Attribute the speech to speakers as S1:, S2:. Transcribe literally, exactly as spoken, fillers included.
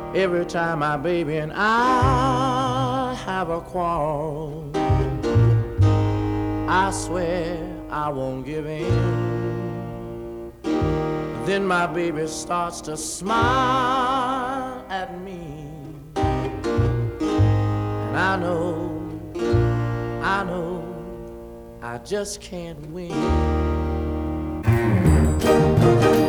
S1: Every time my baby and I have a quarrel, I swear I won't give in. Then my baby starts to smile at me, and I know, I know, I just can't win.